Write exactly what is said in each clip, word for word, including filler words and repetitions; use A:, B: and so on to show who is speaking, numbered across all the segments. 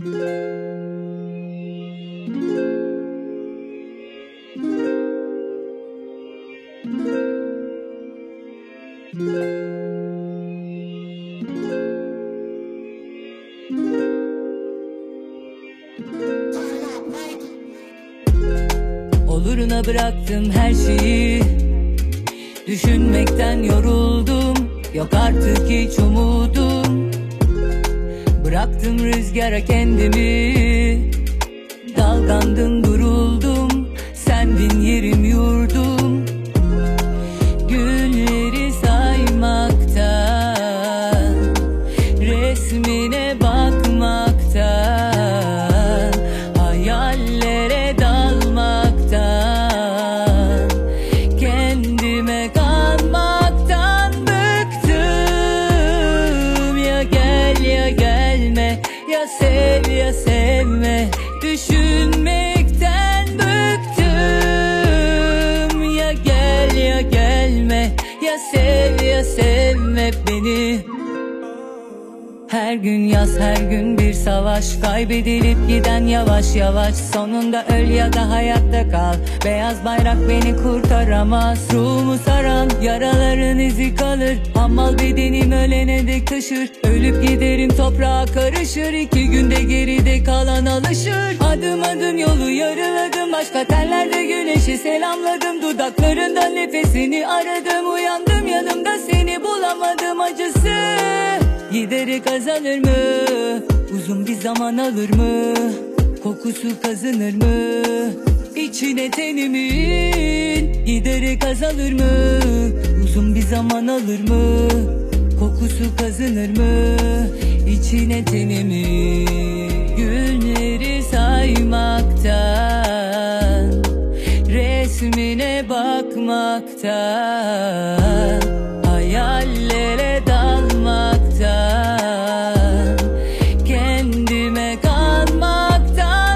A: Oluruna bıraktım her şeyi, düşünmekten yoruldum, yok artık hiç umudum. Bıraktım rüzgara kendimi, dalgandım duruldum, sendin yerim yurdum. Günleri saymaktan, resmine bakmaktan, hayallere dalmaktan, kendime kanmaktan bıktım. Ya gel ya gelme, ya sev ya sevme, düşünmekten bıktım. Ya gel ya gelme, ya sev ya sevme beni. Her gün yaz, her gün bir savaş, kaybedilip giden yavaş yavaş. Sonunda öl ya da hayatta kal, beyaz bayrak beni kurtaramaz. Ruhumu saran yaraların izi kalır, hammal bedenim ölene dek taşır. Ölüp giderim toprağa karışır, iki günde geride kalan alışır. Adım adım yolu yarıladım, başka tellerde güneşi selamladım. Dudaklarında nefesini aradım, uyandım yanımda seni bulamadım. Acısı giderek azalır mı? Uzun bir zaman alır mı? Kokusu kazınır mı? İçine tenimin giderek azalır mı? Uzun bir zaman alır mı? Kokusu kazınır mı? İçine tenimin. Günleri saymaktan, resmine bakmaktan, hayallere dalmaktan, kendime kanmaktan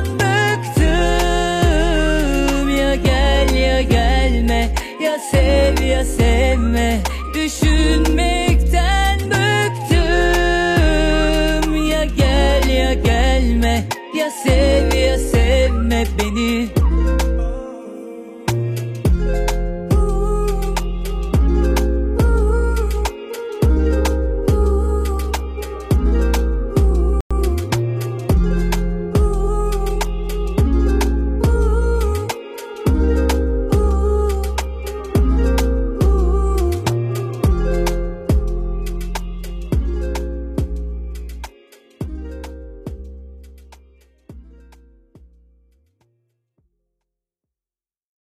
A: bıktım. Ya gel ya gelme, ya sev ya sevme, düşünmekten bıktım. Ya gel ya gelme, ya sev ya sevme beni.